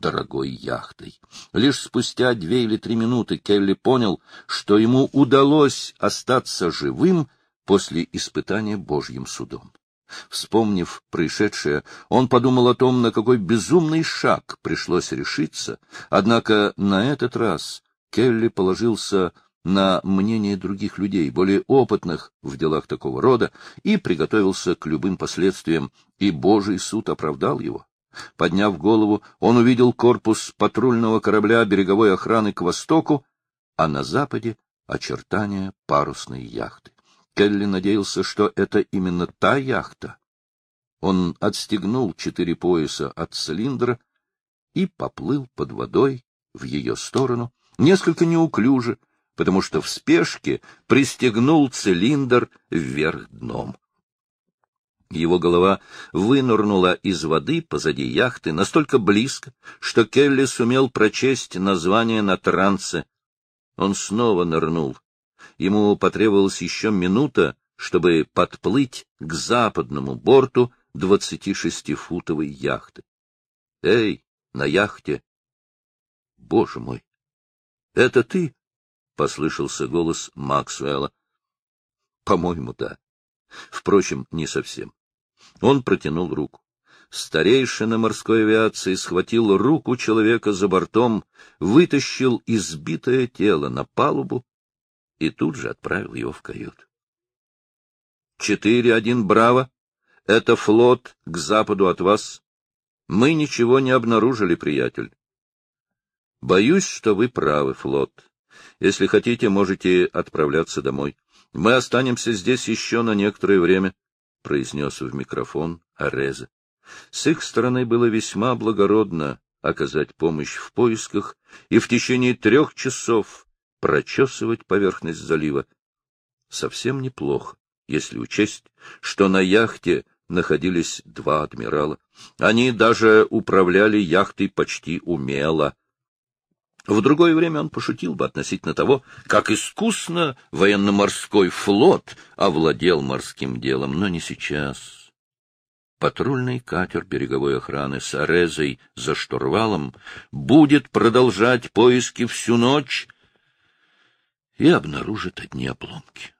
дорогой яхтой. Лишь спустя 2 или 3 минуты Келли понял, что ему удалось остаться живым после испытания Божьим судом. Вспомнив происшедшее, он подумал о том, на какой безумный шаг пришлось решиться, однако на этот раз Келли положился на мнение других людей, более опытных в делах такого рода, и приготовился к любым последствиям, и Божий суд оправдал его. Подняв голову, он увидел корпус патрульного корабля береговой охраны к востоку, а на западе — очертания парусной яхты. Келли надеялся, что это именно та яхта. Он отстегнул 4 пояса от цилиндра и поплыл под водой в ее сторону, несколько неуклюже, потому что в спешке пристегнул цилиндр вверх дном. Его голова вынырнула из воды позади яхты настолько близко, что Келли сумел прочесть название на трансе. Он снова нырнул. Ему потребовалась еще минута, чтобы подплыть к западному борту 26-футовой яхты. «Эй, на яхте!» «Боже мой! Это ты?» — послышался голос Максвелла. «По-моему, да. Впрочем, не совсем». Он протянул руку. Старейшина морской авиации схватил руку человека за бортом, вытащил избитое тело на палубу и тут же отправил его в каюту. 4-1 «Браво». Это флот к западу от вас. Мы ничего не обнаружили, приятель. Боюсь, что вы правы, флот. Если хотите, можете отправляться домой. Мы останемся здесь еще на некоторое время, — произнес в микрофон Арезе. С их стороны было весьма благородно оказать помощь в поисках и в течение 3 часов прочесывать поверхность залива. Совсем неплохо, если учесть, что на яхте находились 2 адмирала. Они даже управляли яхтой почти умело. В другое время он пошутил бы относительно того, как искусно военно-морской флот овладел морским делом, но не сейчас. Патрульный катер береговой охраны с Арезой за штурвалом будет продолжать поиски всю ночь и обнаружит одни обломки.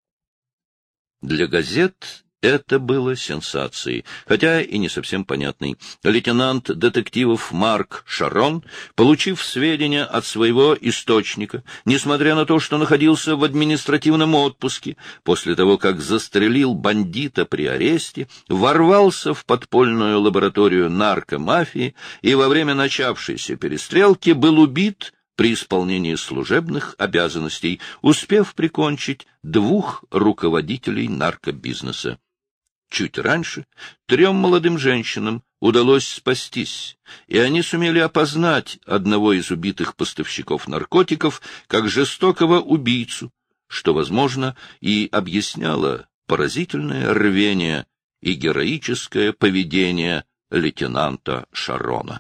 Для газет это было сенсацией, хотя и не совсем понятной. Лейтенант детективов Марк Шарон, получив сведения от своего источника, несмотря на то, что находился в административном отпуске, после того, как застрелил бандита при аресте, ворвался в подпольную лабораторию наркомафии и во время начавшейся перестрелки был убит при исполнении служебных обязанностей, успев прикончить 2 руководителей наркобизнеса. Чуть раньше 3 молодым женщинам удалось спастись, и они сумели опознать одного из убитых поставщиков наркотиков как жестокого убийцу, что, возможно, и объясняло поразительное рвение и героическое поведение лейтенанта Шарона.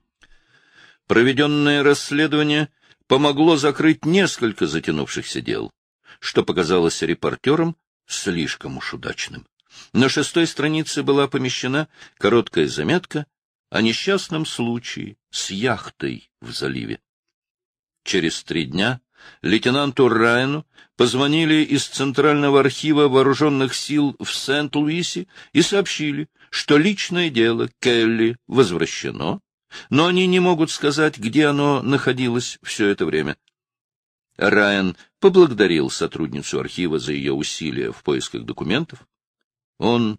Проведенное расследование помогло закрыть несколько затянувшихся дел, что показалось репортерам слишком уж удачным. На 6-й странице была помещена короткая заметка о несчастном случае с яхтой в заливе. Через 3 дня лейтенанту Райану позвонили из Центрального архива вооруженных сил в Сент-Луисе и сообщили, что личное дело Келли возвращено, но они не могут сказать, где оно находилось все это время. Райан поблагодарил сотрудницу архива за ее усилия в поисках документов. Он